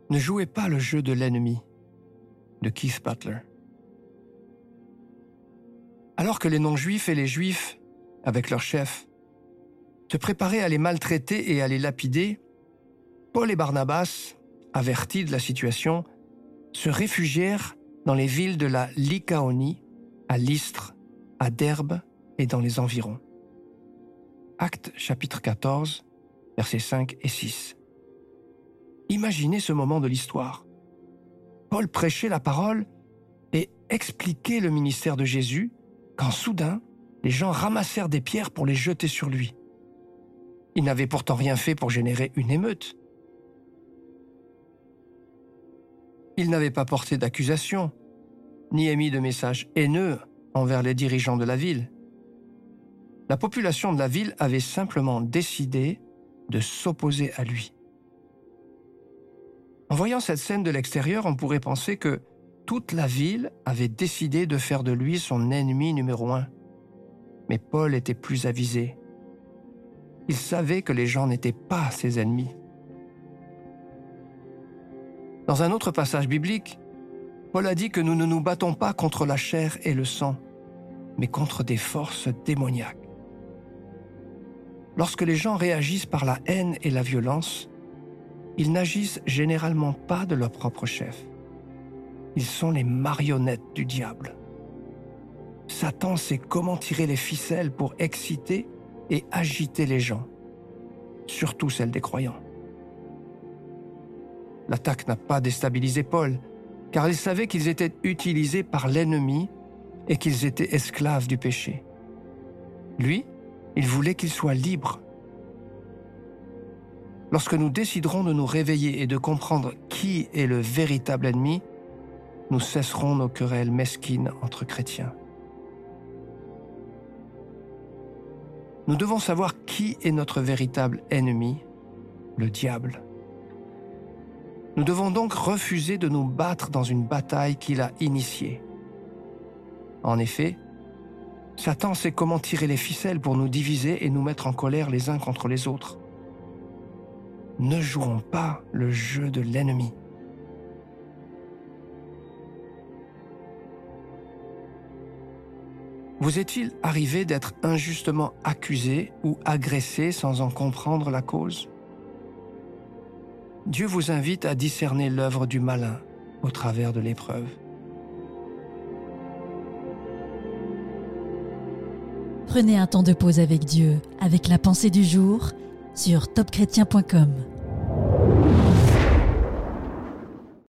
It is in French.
Ne jouez pas le jeu de l'ennemi, de Keith Butler. Alors que les non-juifs et les juifs, avec leurs chefs, se préparaient à les maltraiter et à les lapider, Paul et Barnabas, avertis de la situation, se réfugièrent dans les villes de la Lycaonie, à Lystre, à Derbe et dans les environs. Actes chapitre 14, versets 5 et 6. Imaginez ce moment de l'histoire. Paul prêchait la parole et expliquait le ministère de Jésus quand soudain, les gens ramassèrent des pierres pour les jeter sur lui. Ils n'avaient pourtant rien fait pour générer une émeute. Ils n'avaient pas porté d'accusation, ni émis de messages haineux envers les dirigeants de la ville. La population de la ville avait simplement décidé de s'opposer à lui. En voyant cette scène de l'extérieur, on pourrait penser que toute la ville avait décidé de faire de lui son ennemi numéro 1. Mais Paul était plus avisé. Il savait que les gens n'étaient pas ses ennemis. Dans un autre passage biblique, Paul a dit que nous ne nous battons pas contre la chair et le sang, mais contre des forces démoniaques. Lorsque les gens réagissent par la haine et la violence, ils n'agissent généralement pas de leur propre chef. Ils sont les marionnettes du diable. Satan sait comment tirer les ficelles pour exciter et agiter les gens, surtout celles des croyants. L'attaque n'a pas déstabilisé Paul, car il savait qu'ils étaient utilisés par l'ennemi et qu'ils étaient esclaves du péché. Lui, il voulait qu'ils soient libres. Lorsque nous déciderons de nous réveiller et de comprendre qui est le véritable ennemi, nous cesserons nos querelles mesquines entre chrétiens. Nous devons savoir qui est notre véritable ennemi, le diable. Nous devons donc refuser de nous battre dans une bataille qu'il a initiée. En effet, Satan sait comment tirer les ficelles pour nous diviser et nous mettre en colère les uns contre les autres. Ne jouons pas le jeu de l'ennemi. Vous est-il arrivé d'être injustement accusé ou agressé sans en comprendre la cause? Dieu vous invite à discerner l'œuvre du malin au travers de l'épreuve. Prenez un temps de pause avec Dieu, avec la pensée du jour, sur topchrétien.com.